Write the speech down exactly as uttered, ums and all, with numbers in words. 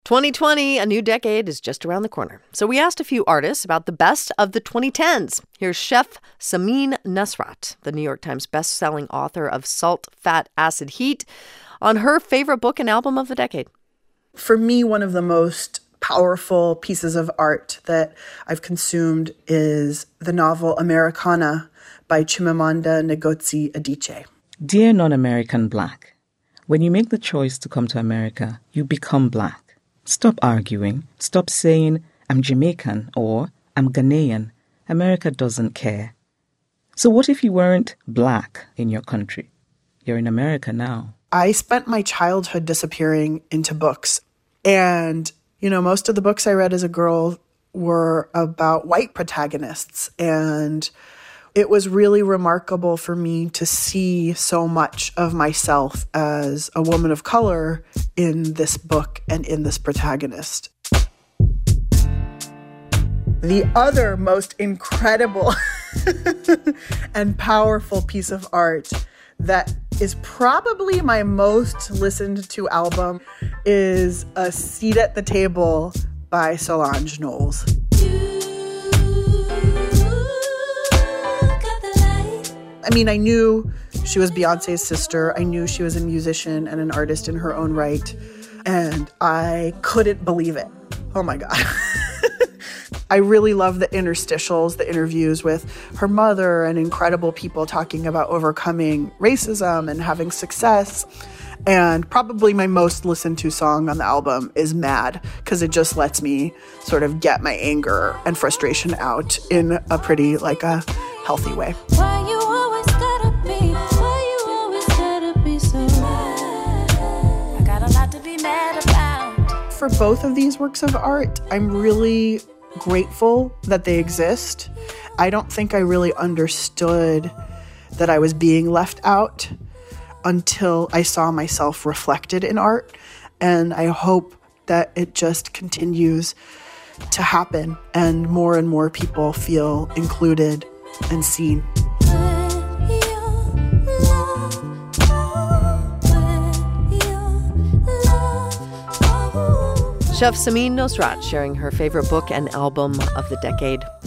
twenty twenty, a new decade, is just around the corner. So we asked a few artists about the best of the twenty tens. Here's Chef Samin Nosrat, the New York Times bestselling author of Salt, Fat, Acid, Heat, on her favorite book and album of the decade. For me, one of the most powerful pieces of art that I've consumed is the novel Americana by Chimamanda Ngozi Adichie. Dear non-American Black, when you make the choice to come to America, you become Black. Stop arguing. Stop saying, I'm Jamaican or I'm Ghanaian. America doesn't care. So what if you weren't Black in your country? You're in America now. I spent my childhood disappearing into books. And, you know, most of the books I read as a girl were about white protagonists. And it was really remarkable for me to see so much of myself as a woman of color in this book and in this protagonist. The other most incredible and powerful piece of art that is probably my most listened to album is A Seat at the Table by Solange Knowles. I mean, I knew she was Beyonce's sister. I knew she was a musician and an artist in her own right. And I couldn't believe it. Oh my God. I really love the interstitials, the interviews with her mother and incredible people talking about overcoming racism and having success. And probably my most listened to song on the album is Mad, because it just lets me sort of get my anger and frustration out in a pretty, like, a healthy way. Why you always gotta be, why you always gotta be so mad? I got a lot to be mad about. For both of these works of art, I'm really grateful that they exist. I don't think I really understood that I was being left out until I saw myself reflected in art. And I hope that it just continues to happen and more and more people feel included and seen. Chef Samin Nosrat sharing her favorite book and album of the decade.